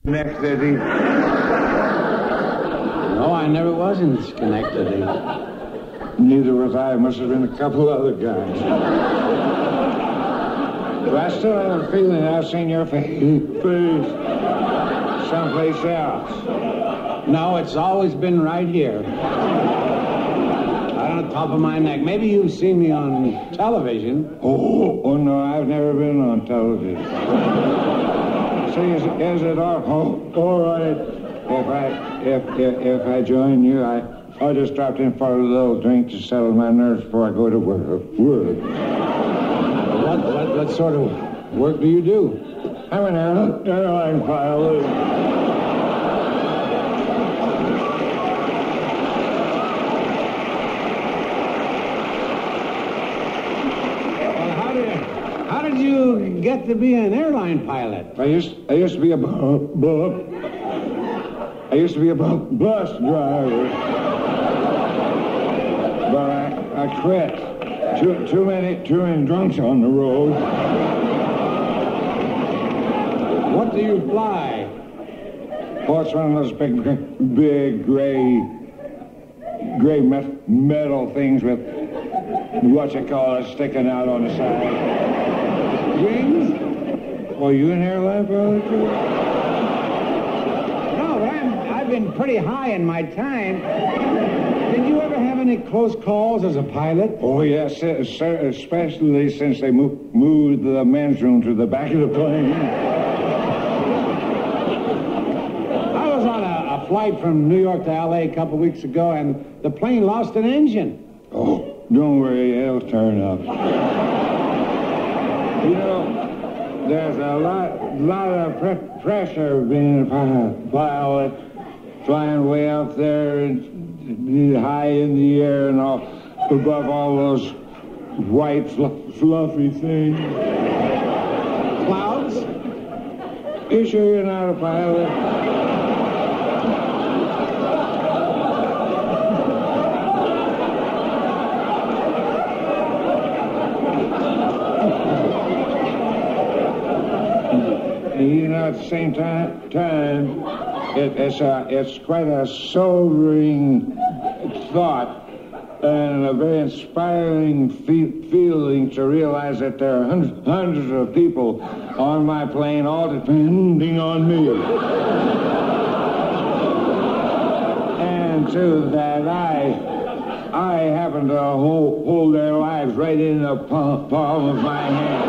Schenectady. No, I never was in Schenectady. Neither was I. Must have been a couple other guys. But I still have a feeling I've seen your face someplace else. No, it's always been right here. Right on the top of my neck. Maybe you've seen me on television. Oh no, I've never been on television. See, is it all right if I join you? I just dropped in for a little drink to settle my nerves before I go to work. What sort of work do you do? I'm an airline pilot. How did you get to be an airline pilot? I used to be a bus driver, but I quit. Too many drunks on the road. What do you fly? Oh, it's one of those big gray metal things with sticking out on the side. Wings? Oh, you an airline pilot too? No, but I've been pretty high in my time. Did you ever have any close calls as a pilot? Oh, yes, sir, especially since they moved the men's room to the back of the plane. I was on a flight from New York to L.A. a couple weeks ago, and the plane lost an engine. Oh, don't worry, it'll turn up. You know, there's a lot of pressure being a pilot, flying way up there and high in the air and all, above all those white fluffy things. Clouds? You sure you're not a pilot? You know, at the same time, it's quite a sobering thought and a very inspiring feeling to realize that there are hundreds of people on my plane, all depending on me. And to that, I happen to hold their lives right in the palm of my hand.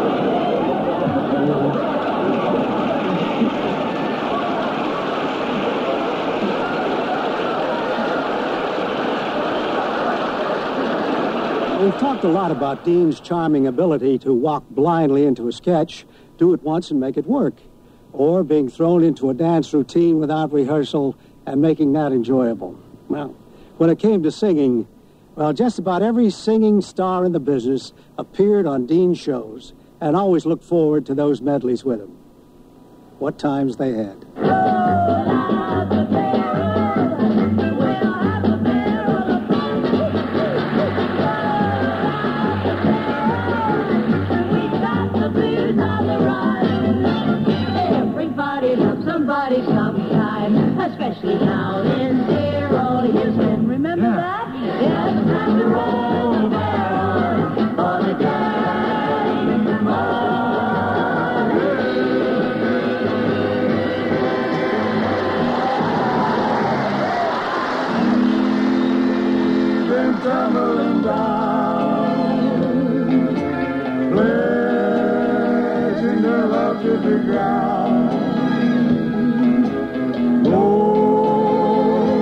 We've talked a lot about Dean's charming ability to walk blindly into a sketch, do it once and make it work, or being thrown into a dance routine without rehearsal and making that enjoyable. Well, when it came to singing, well, just about every singing star in the business appeared on Dean's shows and always looked forward to those medleys with him. What times they had. Somebody sometime, especially down in dear old Houston. Remember that? Yes, time to roll the barrel for the Been tumbling down, pledging their love to the ground. Oh,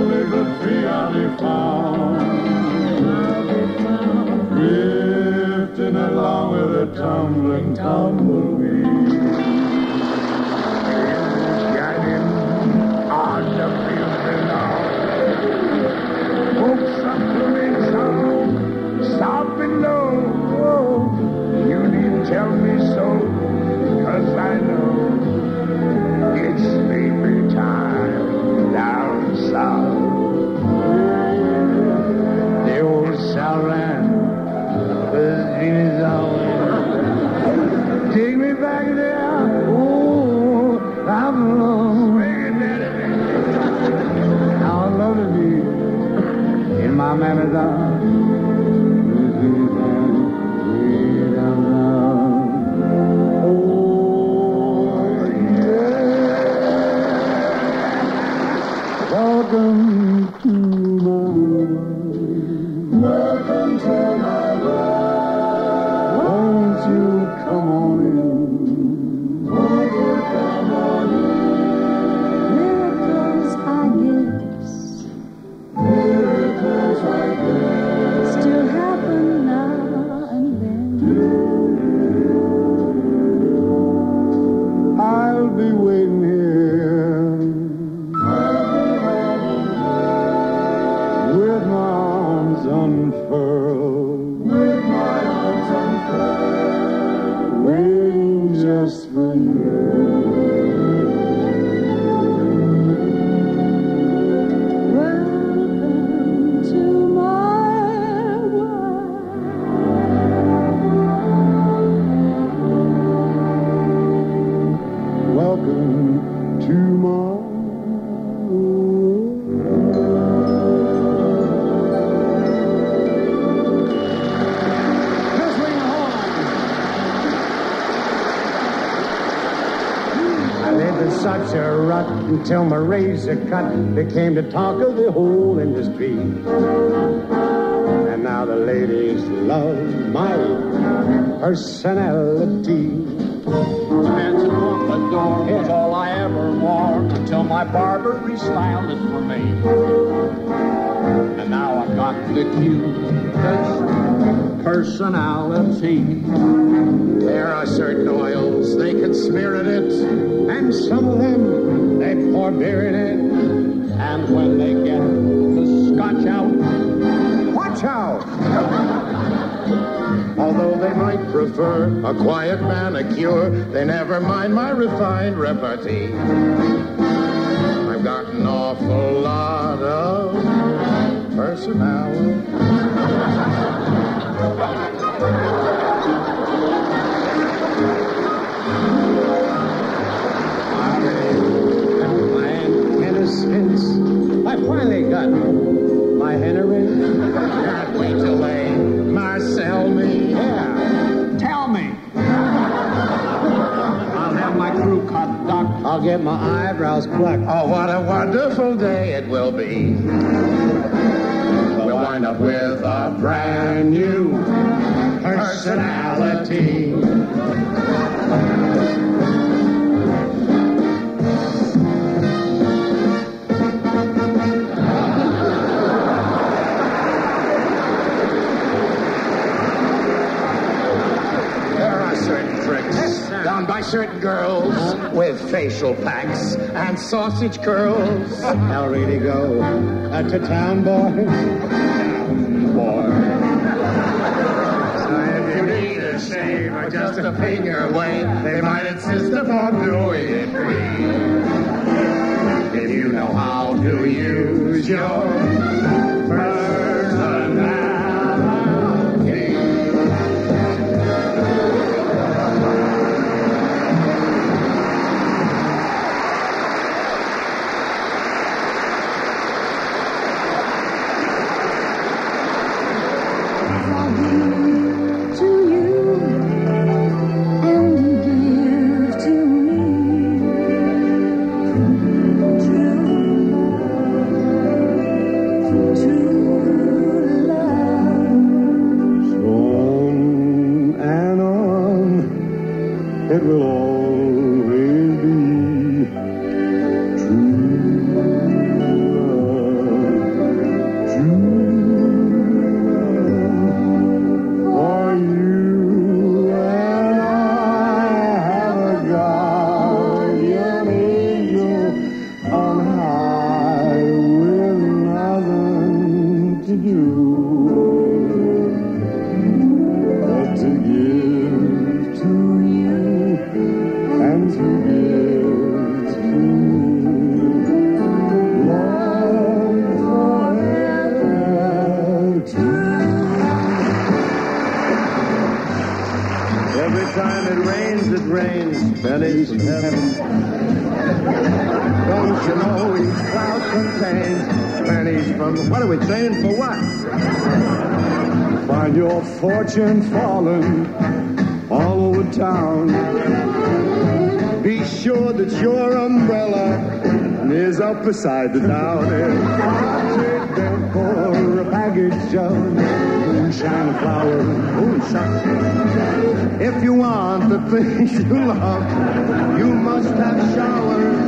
hair rut until my razor cut became the talk of the whole industry. And now the ladies love my personality. Dancing on the door was all I ever wore until my barber restyled it for me. And now I got the cutest personality. There are certain oils they can smear in it, and some of them they pour beer in it. And when they get the scotch out, Watch out! Although they might prefer a quiet manicure, they never mind my refined repartee. I've got an awful lot of personality. My innocence. I finally got my Henry. Can't wait till they Marcel me. yeah, tell me. I'll have my crew cut, Doc. I'll get my eyebrows plucked. Oh, what a wonderful day it will be. We'll wind up with a brand new personality. There are certain tricks done by certain girls with facial packs and sausage curls. I'll really go to town, boy. So if you need a shave or just a finger away, they might insist upon doing it free. If you know how to use your personality. To you and give to me true love. On and on, it will always be true love. For you and I have a guardian angel on high with nothing to do but to give to you and to give to me. Love forever true. Every time it rains, pennies from heaven. Don't you know each cloud contains pennies from... What are we saying? For what? Find your fortune falling all over town. Be sure that your umbrella is up beside the down. Take them for a package of moonshine flowers. Moonshine. If you want the things you love, you must have showers.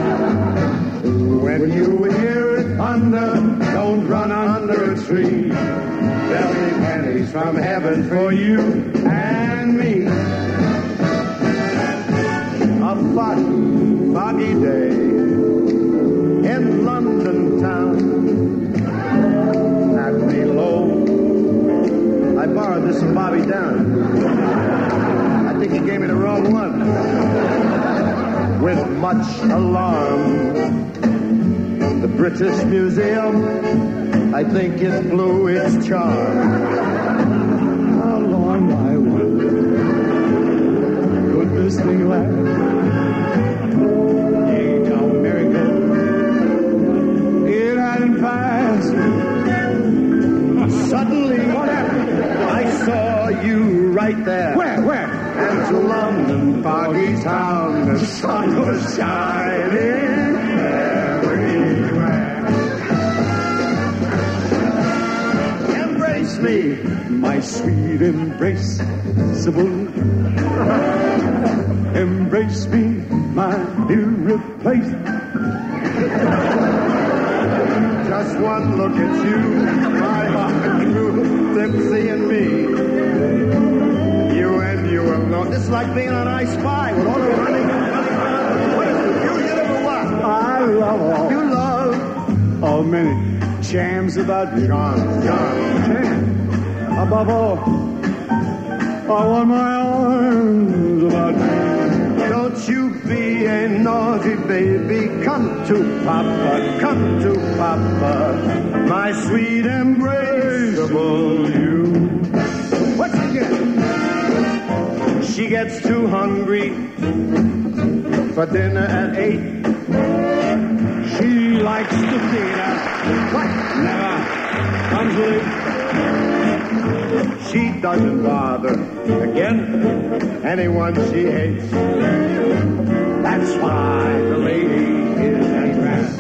When you hear it thunder, don't run under a tree. There'll be pennies from heaven for you and me. A foggy day in London town. Happy low. I borrowed this from Bobby Down. I think he gave me the wrong one. With much alarm, the British Museum, I think it blew its charm. How long, I wonder, could this thing last? The age of miracles, it hadn't passed. Suddenly, what happened? I saw you right there. Where? And to London, foggy town, the sun was shining. me, my sweet embraceable. Embrace me, my irreplaceable. Just one look at you, my heart grew tipsy in me. You and you alone. It's like being on I Spy with all the running. What is it? You live what? I love all. You love all many jams about you. Jam. Above all, I want my arms about you. Don't you be a naughty baby. Come to Papa, my sweet embraceable you. What she get? She gets too hungry for dinner at 8. She likes to feed us. What? Never comes late. She doesn't bother, again, anyone she hates. That's why the lady is advanced.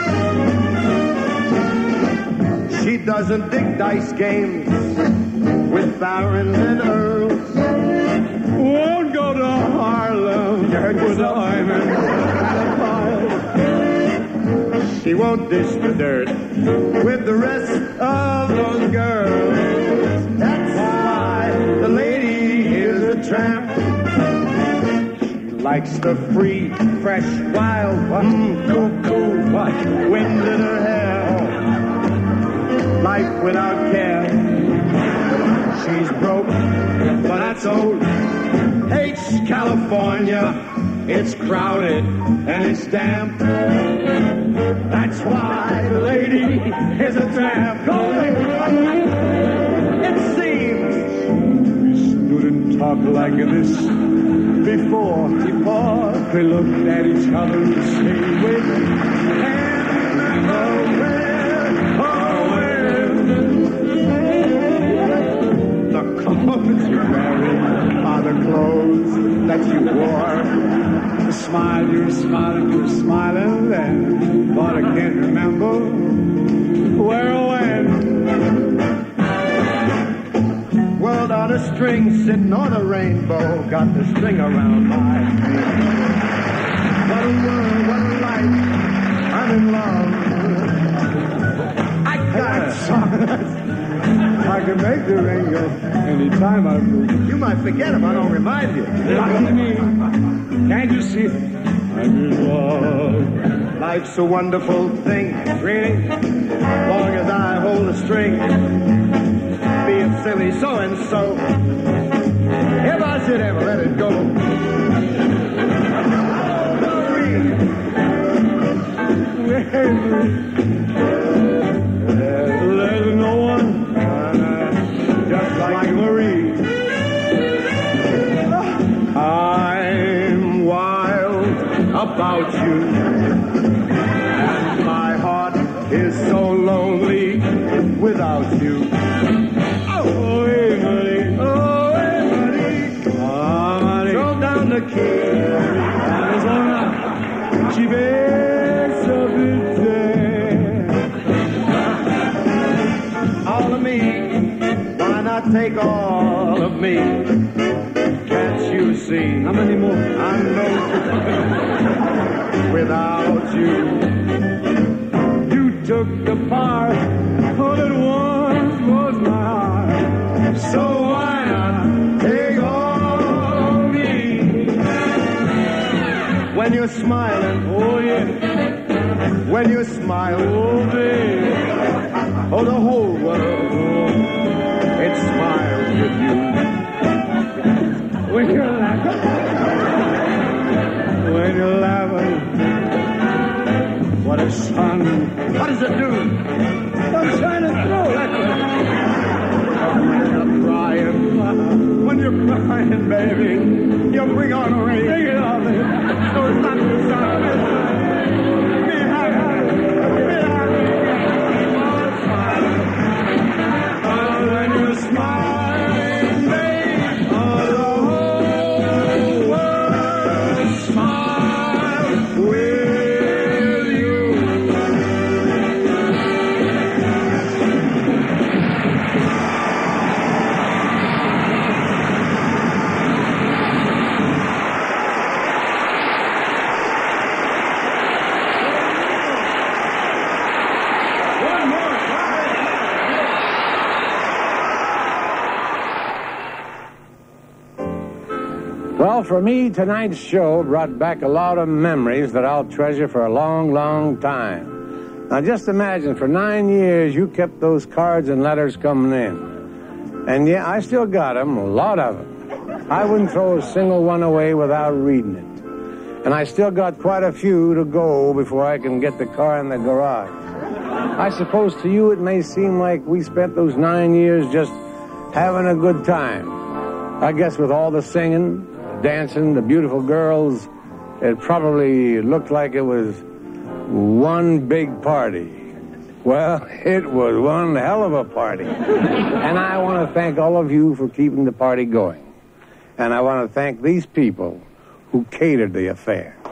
She doesn't dig dice games with barons and earls. Won't go to Harlem with diamonds and a pile. She won't dish the dirt with the rest of those girls. That's why the lady is a tramp. She likes the free, fresh, wild, cool, wind in her hair. Life without care. She's broke, but that's old. Hates California. It's crowded and it's damp. That's why the lady is a tramp. It seems we stood and talked like this before we looked at each other and stayed with and remember the clothes you're wearing are the clothes that you wore. The smile you're smiling then, but I can't remember where or when. World on a string, sitting on a rainbow, got the string around my feet. What a world, what a life, I'm in love. I got songs. I can make the ring go anytime I move. You might forget him, I don't remind you. Lucky me. Can't you see? I'm in love. Life's a wonderful thing, really. Long as I hold the string. Be it silly so-and-so. If I should ever let it go. There's no one just like Marie. I'm wild about you, and my heart is so lonely without you. Oh, Emily, oh, Emily, throw down the key, Arizona, she begs of all of me, why not take all of me? Can't you see? How many more? I know without you. You took the part that once was my heart. So why not take all of me? When you're smiling, oh yeah. When you're smiling, oh baby. Oh, the whole world, it smiles with you. When you're laughing, what a sun. What does it do? Sunshine and throw, that's it. When you're crying, baby, you bring on a rain. Bring it on, baby. So it's not the sun. When you're smiling, babe, all the whole world smiles with you. Well, for me, tonight's show brought back a lot of memories that I'll treasure for a long, long time. Now, just imagine, for 9 years, you kept those cards and letters coming in. And yeah, I still got them, a lot of them. I wouldn't throw a single one away without reading it. And I still got quite a few to go before I can get the car in the garage. I suppose to you it may seem like we spent those 9 years just having a good time. I guess with all the singing, dancing, the beautiful girls, it probably looked like it was one big party. Well, it was one hell of a party. And I want to thank all of you for keeping the party going. And I want to thank these people who catered the affair.